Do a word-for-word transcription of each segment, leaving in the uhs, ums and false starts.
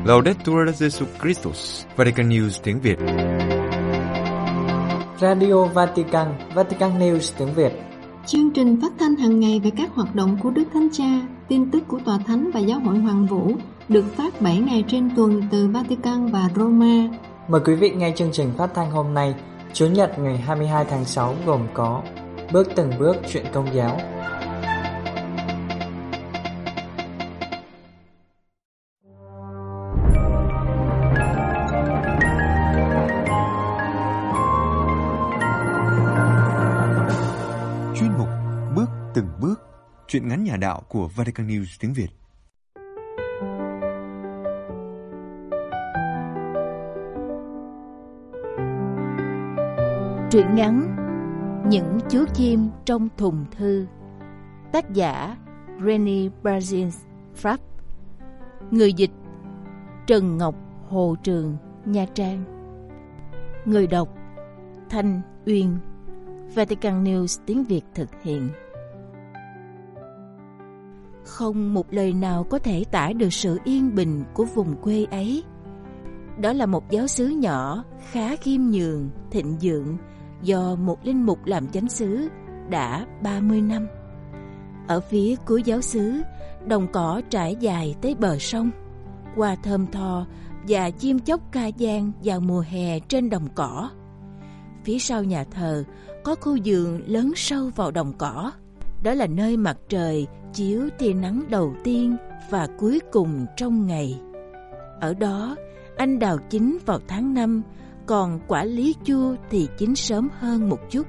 Laudetur Jesus Christus, Vatican News tiếng Việt. Radio Vatican, Vatican News tiếng Việt. Chương trình phát thanh hàng ngày về các hoạt động của Đức Thánh Cha, tin tức của Tòa Thánh và Giáo hội Hoàng Vũ được phát bảy ngày trên tuần từ Vatican và Roma. Mời quý vị nghe chương trình phát thanh hôm nay, Chủ nhật ngày hai mươi hai tháng sáu gồm có Bước từng bước chuyện Công giáo, chuyên mục Bước từng bước chuyện ngắn nhà đạo của Vatican News tiếng Việt. Truyện ngắn Những chú chim trong thùng thư. Tác giả René Brazil, Pháp. Người dịch Trần Ngọc Hồ Trường, Nha Trang. Người đọc Thanh Uyên. Vatican News tiếng Việt thực hiện. Không một lời nào có thể tả được sự yên bình của vùng quê ấy. Đó là một giáo xứ nhỏ, khá khiêm nhường, thịnh vượng, do một linh mục làm chánh xứ đã ba mươi năm. Ở phía cuối giáo xứ, đồng cỏ trải dài tới bờ sông, hoa thơm tho và chim chóc ca vang vào mùa hè trên đồng cỏ. Phía sau nhà thờ có khu vườn lớn sâu vào đồng cỏ. Đó là nơi mặt trời chiếu tia nắng đầu tiên và cuối cùng trong ngày. Ở đó, anh đào chín vào tháng năm, còn quả lý chua thì chín sớm hơn một chút.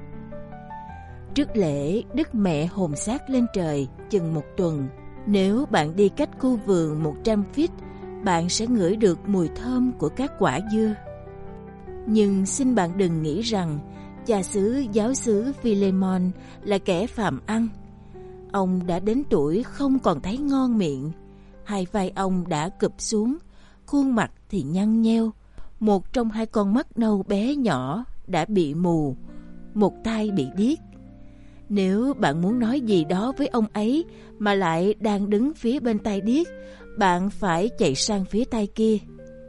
Trước lễ Đức Mẹ hồn xác lên trời chừng một tuần, nếu bạn đi cách khu vườn một trăm feet, bạn sẽ ngửi được mùi thơm của các quả dưa. Nhưng xin bạn đừng nghĩ rằng cha xứ giáo xứ Philemon là kẻ phàm ăn. Ông đã đến tuổi không còn thấy ngon miệng, hai vai ông đã cụp xuống, khuôn mặt thì nhăn nheo. Một trong hai con mắt nâu bé nhỏ đã bị mù, một tai bị điếc. Nếu bạn muốn nói gì đó với ông ấy mà lại đang đứng phía bên tai điếc, bạn phải chạy sang phía tai kia.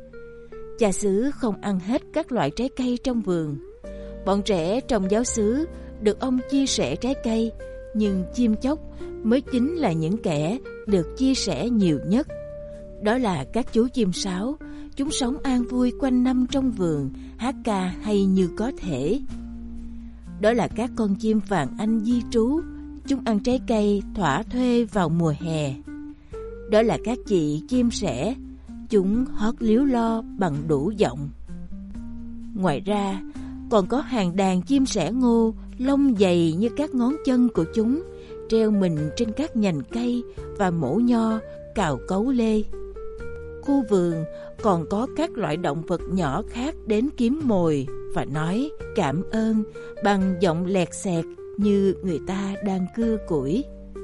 Cha xứ không ăn hết các loại trái cây trong vườn. Bọn trẻ trong giáo xứ được ông chia sẻ trái cây, nhưng chim chóc mới chính là những kẻ được chia sẻ nhiều nhất. Đó là các chú chim sáo. Chúng sống an vui quanh năm trong vườn, hát ca hay như có thể. Đó là các con chim vàng Anh di trú. Chúng ăn trái cây thỏa thuê vào mùa hè. Đó là các chị chim sẻ. Chúng hót líu lo bằng đủ giọng. Ngoài ra, còn có hàng đàn chim sẻ ngô, lông dày như các ngón chân của chúng, treo mình trên các nhành cây và mổ nho, cào cấu lê. Khu vườn còn có các loại động vật nhỏ khác đến kiếm mồi và nói cảm ơn bằng giọng lẹt xẹt như người ta đang cưa củi.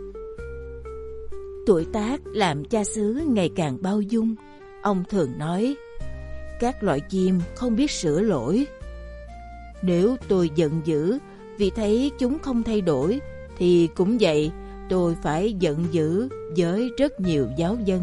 Tuổi tác làm cha xứ ngày càng bao dung. Ông thường nói, các loại chim không biết sửa lỗi. Nếu tôi giận dữ vì thấy chúng không thay đổi, thì cũng vậy, tôi phải giận dữ với rất nhiều giáo dân.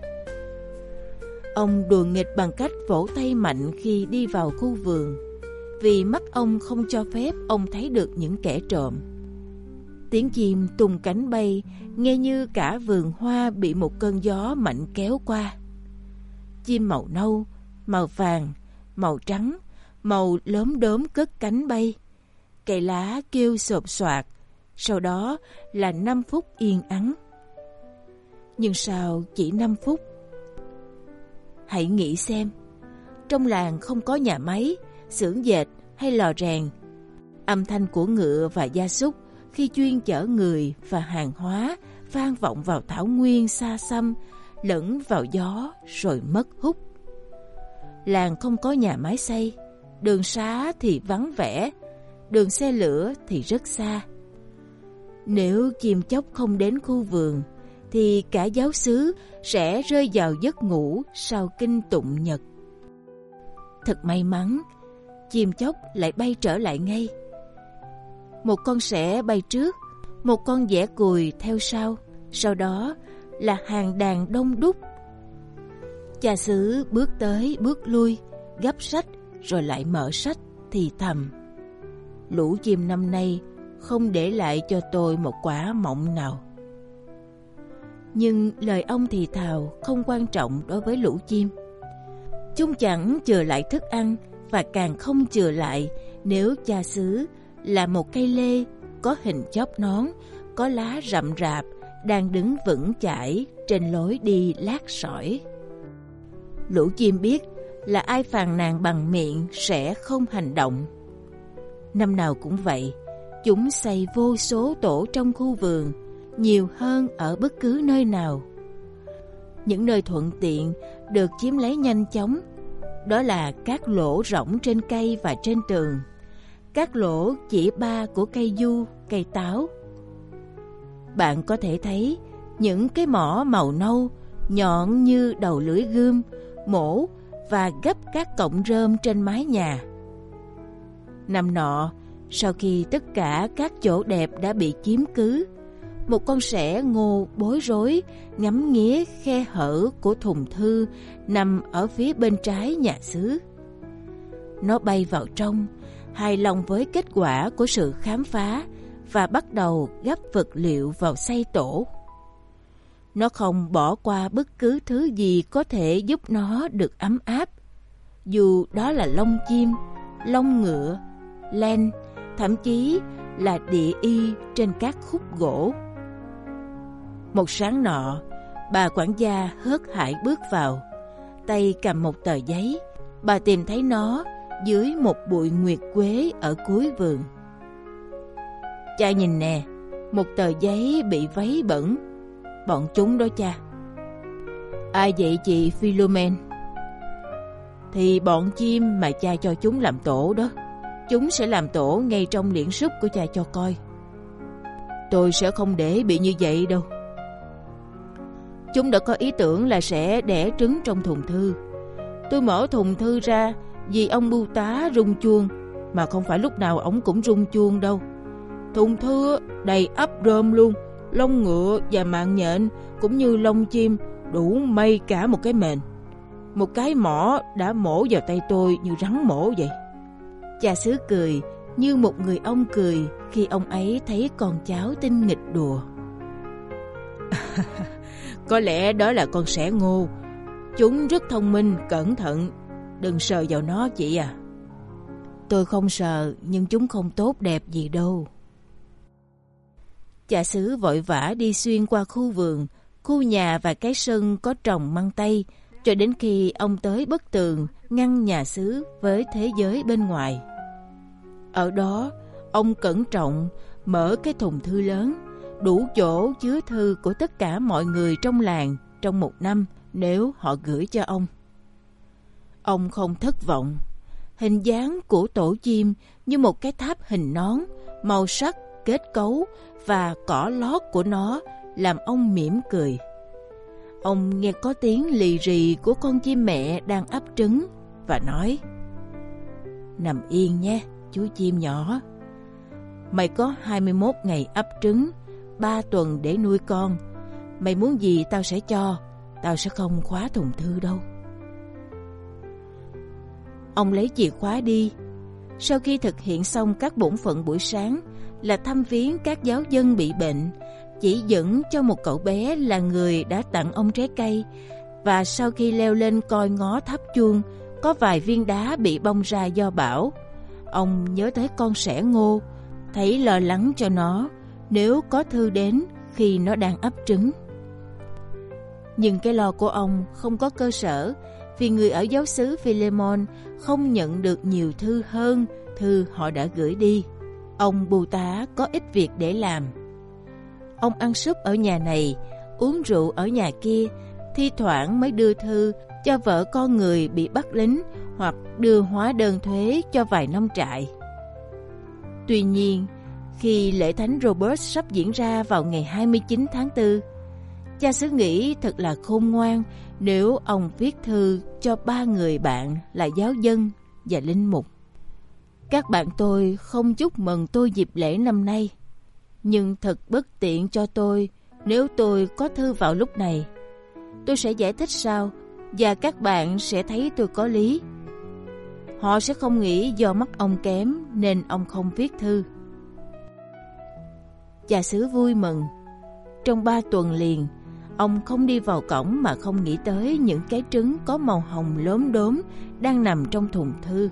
Ông đùa nghịch bằng cách vỗ tay mạnh khi đi vào khu vườn, vì mắt ông không cho phép ông thấy được những kẻ trộm. Tiếng chim tung cánh bay, nghe như cả vườn hoa bị một cơn gió mạnh kéo qua. Chim màu nâu, màu vàng, màu trắng, màu lốm đốm cất cánh bay. Cây lá kêu xộp xoạc, sau đó là năm phút yên ắng. Nhưng sao chỉ năm phút? Hãy nghĩ xem, trong làng không có nhà máy, xưởng dệt hay lò rèn. Âm thanh của ngựa và gia súc khi chuyên chở người và hàng hóa vang vọng vào thảo nguyên xa xăm, lẫn vào gió rồi mất hút. Làng không có nhà máy xây, đường xá thì vắng vẻ, đường xe lửa thì rất xa. Nếu chim chóc không đến khu vườn, thì cả giáo xứ sẽ rơi vào giấc ngủ sau kinh tụng nhật. Thật may mắn, chim chóc lại bay trở lại ngay. Một con sẻ bay trước, một con dẻ cùi theo sau, sau đó là hàng đàn đông đúc. Cha xứ bước tới bước lui, gấp sách rồi lại mở sách thì thầm: lũ chim năm nay không để lại cho tôi một quả mọng nào. Nhưng lời ông thì thào không quan trọng đối với lũ chim. Chúng chẳng chừa lại thức ăn, và càng không chừa lại nếu cha xứ là một cây lê có hình chóp nón, có lá rậm rạp, đang đứng vững chãi trên lối đi lát sỏi. Lũ chim biết là ai phàn nàn bằng miệng sẽ không hành động. Năm nào cũng vậy, chúng xây vô số tổ trong khu vườn, nhiều hơn ở bất cứ nơi nào. Những nơi thuận tiện được chiếm lấy nhanh chóng, đó là các lỗ rỗng trên cây và trên tường, các lỗ chỉ ba của cây du, cây táo. Bạn có thể thấy những cái mỏ màu nâu, nhọn như đầu lưỡi gươm, mổ và gấp các cọng rơm trên mái nhà. Năm nọ, sau khi tất cả các chỗ đẹp đã bị chiếm cứ, một con sẻ ngô bối rối ngắm nghía khe hở của thùng thư nằm ở phía bên trái nhà xứ. Nó bay vào trong, hài lòng với kết quả của sự khám phá, và bắt đầu gắp vật liệu vào xây tổ. Nó không bỏ qua bất cứ thứ gì có thể giúp nó được ấm áp, dù đó là lông chim, lông ngựa, len, thậm chí là địa y trên các khúc gỗ. Một sáng nọ, bà quản gia hớt hải bước vào, tay cầm một tờ giấy. Bà tìm thấy nó dưới một bụi nguyệt quế ở cuối vườn. Cha nhìn nè, một tờ giấy bị váy bẩn. Bọn chúng đó cha. Ai vậy chị Philomen? Thì bọn chim mà cha cho chúng làm tổ đó. Chúng sẽ làm tổ ngay trong liễn súp của cha cho coi. Tôi sẽ không để bị như vậy đâu. Chúng đã có ý tưởng là sẽ đẻ trứng trong thùng thư. Tôi mở thùng thư ra vì ông bưu tá rung chuông, mà không phải lúc nào ổng cũng rung chuông đâu. Thùng thư đầy ắp rơm luôn, lông ngựa và mạng nhện cũng như lông chim đủ may cả một cái mền. Một cái mỏ đã mổ vào tay tôi như rắn mổ vậy. Cha xứ cười như một người ông cười khi ông ấy thấy con cháu tinh nghịch đùa. Có lẽ đó là con sẻ ngô. Chúng rất thông minh, cẩn thận. Đừng sờ vào nó chị à. Tôi không sờ, nhưng chúng không tốt đẹp gì đâu. Cha xứ vội vã đi xuyên qua khu vườn, khu nhà và cái sân có trồng măng tây, cho đến khi ông tới bức tường ngăn nhà xứ với thế giới bên ngoài. Ở đó, ông cẩn trọng mở cái thùng thư lớn, đủ chỗ chứa thư của tất cả mọi người trong làng trong một năm nếu họ gửi cho ông. Ông không thất vọng. Hình dáng của tổ chim như một cái tháp hình nón, màu sắc, kết cấu và cỏ lót của nó làm ông mỉm cười. Ông nghe có tiếng lì rì của con chim mẹ đang ấp trứng và nói: Nằm yên nhé, chú chim nhỏ. Mày có hai mươi mốt ngày ấp trứng, ba tuần để nuôi con. Mày muốn gì tao sẽ cho, tao sẽ không khóa thùng thư đâu. Ông lấy chìa khóa đi. Sau khi thực hiện xong các bổn phận buổi sáng là thăm viếng các giáo dân bị bệnh, chỉ dẫn cho một cậu bé là người đã tặng ông trái cây, và sau khi leo lên coi ngó tháp chuông có vài viên đá bị bong ra do bão, ông nhớ tới con sẻ ngô, thấy lo lắng cho nó nếu có thư đến khi nó đang ấp trứng. Nhưng cái lo của ông không có cơ sở, vì người ở giáo xứ Philemon không nhận được nhiều thư hơn thư họ đã gửi đi. Ông bưu tá có ít việc để làm. Ông ăn súp ở nhà này, uống rượu ở nhà kia, thi thoảng mới đưa thư cho vợ con người bị bắt lính hoặc đưa hóa đơn thuế cho vài nông trại. Tuy nhiên, khi lễ thánh Robert sắp diễn ra vào ngày hai mươi chín tháng tư, cha xứ nghĩ thật là khôn ngoan nếu ông viết thư cho ba người bạn là giáo dân và linh mục. Các bạn tôi không chúc mừng tôi dịp lễ năm nay, nhưng thật bất tiện cho tôi nếu tôi có thư vào lúc này. Tôi sẽ giải thích sau và các bạn sẽ thấy tôi có lý. Họ sẽ không nghĩ do mắt ông kém nên ông không viết thư. Cha xứ vui mừng. Trong ba tuần liền, ông không đi vào cổng mà không nghĩ tới những cái trứng có màu hồng lốm đốm đang nằm trong thùng thư.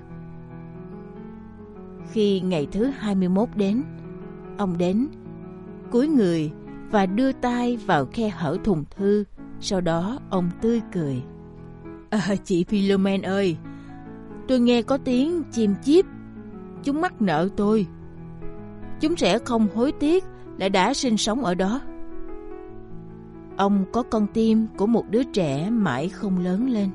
Khi ngày thứ hai mươi mốt đến, ông đến, cúi người và đưa tay vào khe hở thùng thư. Sau đó ông tươi cười. À, chị Philomen ơi, tôi nghe có tiếng chim chíp. Chúng mắc nợ tôi. Chúng sẽ không hối tiếc lại đã sinh sống ở đó. Ông có con tim của một đứa trẻ mãi không lớn lên.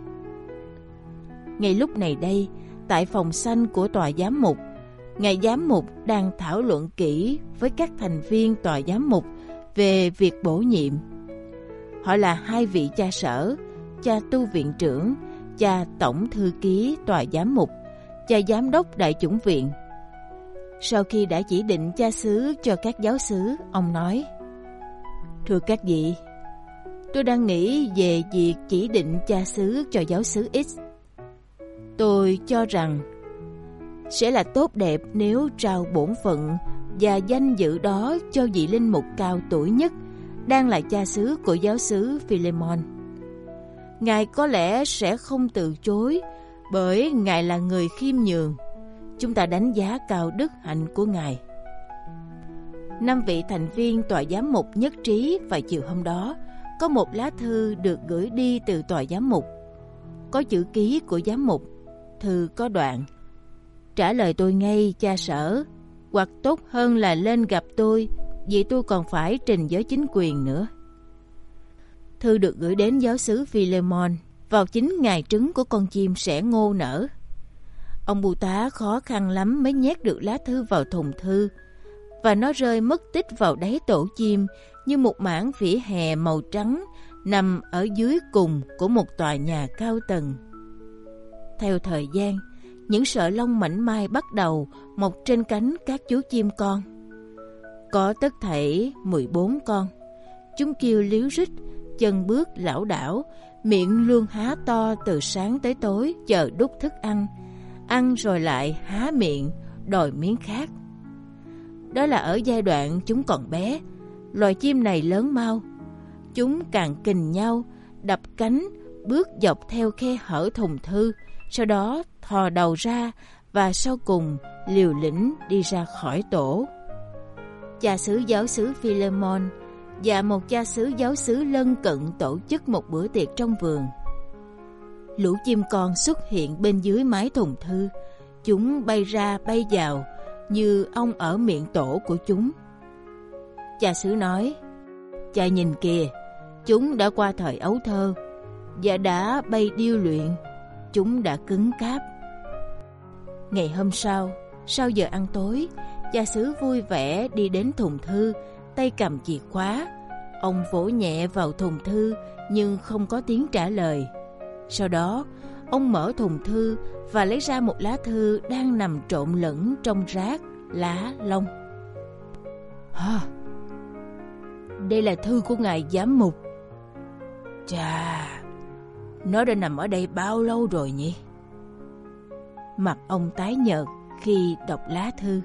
Ngay lúc này đây, tại phòng xanh của tòa giám mục, ngài giám mục đang thảo luận kỹ với các thành viên tòa giám mục về việc bổ nhiệm. Họ là hai vị cha sở, cha tu viện trưởng, cha tổng thư ký tòa giám mục, cha giám đốc đại chủng viện. Sau khi đã chỉ định cha xứ cho các giáo xứ, ông nói: Thưa các vị, tôi đang nghĩ về việc chỉ định cha xứ cho giáo xứ X. Tôi cho rằng sẽ là tốt đẹp nếu trao bổn phận và danh dự đó cho vị linh mục cao tuổi nhất, đang là cha xứ của giáo xứ Philemon. Ngài có lẽ sẽ không từ chối, bởi Ngài là người khiêm nhường. Chúng ta đánh giá cao đức hạnh của Ngài. Năm vị thành viên tòa giám mục nhất trí và chiều hôm đó có một lá thư được gửi đi từ tòa giám mục. Có chữ ký của giám mục. Thư có đoạn: Trả lời tôi ngay, cha sở, hoặc tốt hơn là lên gặp tôi, vì tôi còn phải trình với chính quyền nữa. Thư được gửi đến giáo xứ Philemon vào chính ngày trứng của con chim sẻ ngô nở. Ông bưu tá khó khăn lắm mới nhét được lá thư vào thùng thư, và nó rơi mất tích vào đáy tổ chim như một mảng vỉa hè màu trắng nằm ở dưới cùng của một tòa nhà cao tầng. Theo thời gian, những sợi lông mảnh mai bắt đầu mọc trên cánh các chú chim con. Có tất thảy mười bốn con. Chúng kêu líu rít, chân bước lảo đảo, miệng luôn há to từ sáng tới tối chờ đút thức ăn, ăn rồi lại há miệng đòi miếng khác. Đó là ở giai đoạn chúng còn bé. Loài chim này lớn mau. Chúng càng kình nhau, đập cánh, bước dọc theo khe hở thùng thư, sau đó thò đầu ra và sau cùng liều lĩnh đi ra khỏi tổ. Cha xứ giáo xứ Philemon và một cha xứ giáo xứ lân cận tổ chức một bữa tiệc trong vườn. Lũ chim con xuất hiện bên dưới mái thùng thư. Chúng bay ra bay vào như ong ở miệng tổ của chúng. Cha xứ nói: Cha nhìn kìa, chúng đã qua thời ấu thơ và đã bay điêu luyện. Chúng đã cứng cáp. Ngày hôm sau, sau giờ ăn tối, cha xứ vui vẻ đi đến thùng thư, tay cầm chìa khóa. Ông vỗ nhẹ vào thùng thư nhưng không có tiếng trả lời. Sau đó, ông mở thùng thư và lấy ra một lá thư đang nằm trộn lẫn trong rác, lá, lông. Hả? Đây là thư của ngài giám mục. Chà, nó đã nằm ở đây bao lâu rồi nhỉ? Mặt ông tái nhợt khi đọc lá thư.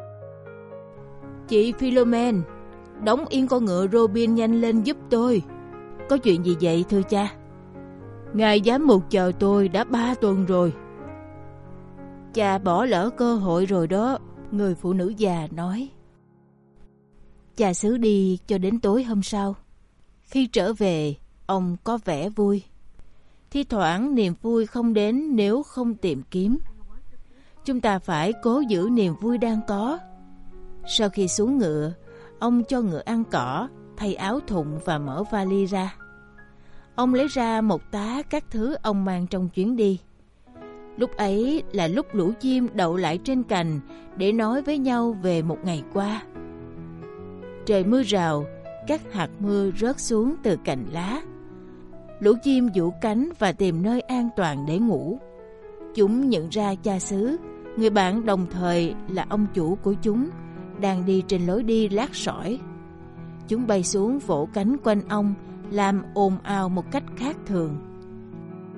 Chị Philomen, đóng yên con ngựa Robin nhanh lên giúp tôi. Có chuyện gì vậy thưa cha? Ngài giám mục chờ tôi đã ba tuần rồi. Cha bỏ lỡ cơ hội rồi đó, người phụ nữ già nói. Cha xứ đi cho đến tối hôm sau. Khi trở về, ông có vẻ vui. Thi thoảng niềm vui không đến nếu không tìm kiếm. Chúng ta phải cố giữ niềm vui đang có. Sau khi xuống ngựa, ông cho ngựa ăn cỏ, thay áo thụng và mở vali ra. Ông lấy ra một tá các thứ ông mang trong chuyến đi. Lúc ấy là lúc lũ chim đậu lại trên cành để nói với nhau về một ngày qua. Trời mưa rào, các hạt mưa rớt xuống từ cành lá. Lũ chim vũ cánh và tìm nơi an toàn để ngủ. Chúng nhận ra cha xứ, người bạn đồng thời là ông chủ của chúng, đang đi trên lối đi lát sỏi. Chúng bay xuống vỗ cánh quanh ông, làm ồn ào một cách khác thường.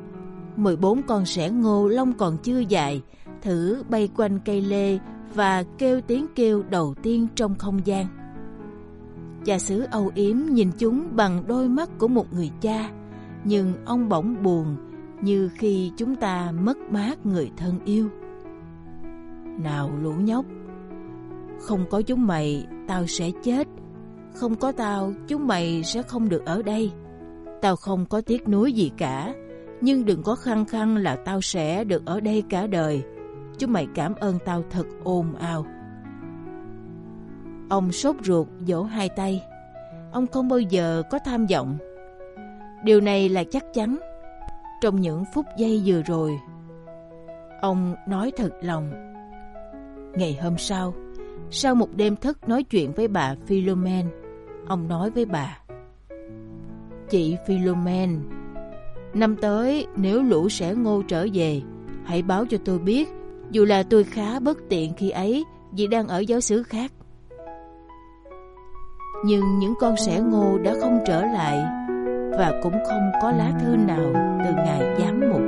mười bốn con sẻ ngô lông còn chưa dài thử bay quanh cây lê và kêu tiếng kêu đầu tiên trong không gian. Cha xứ âu yếm nhìn chúng bằng đôi mắt của một người cha, nhưng ông bỗng buồn như khi chúng ta mất mát người thân yêu. Nào lũ nhóc, không có chúng mày tao sẽ chết, không có tao chúng mày sẽ không được ở đây. Tao không có tiếc nuối gì cả, nhưng đừng có khăng khăng là tao sẽ được ở đây cả đời. Chúng mày cảm ơn tao thật ồn ào. Ông sốt ruột vỗ hai tay. Ông không bao giờ có tham vọng. Điều này là chắc chắn. Trong những phút giây vừa rồi, ông nói thật lòng. Ngày hôm sau, sau một đêm thức nói chuyện với bà Philomen, ông nói với bà: Chị Philomen, năm tới nếu lũ sẻ ngô trở về, hãy báo cho tôi biết, dù là tôi khá bất tiện khi ấy vì đang ở giáo xứ khác. Nhưng những con sẻ ngô đã không trở lại, và cũng không có lá thư nào từ ngài giám mục.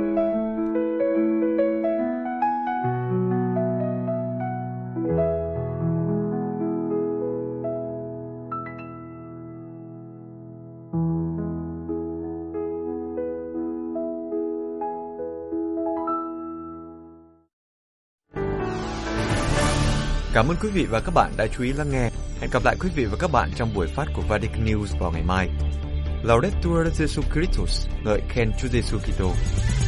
Cảm ơn quý vị và các bạn đã chú ý lắng nghe. Hẹn gặp lại quý vị và các bạn trong buổi phát của Vatican News vào ngày mai. Laudetur Jesu Christus, ngợi khen Chúa Giêsu Kitô.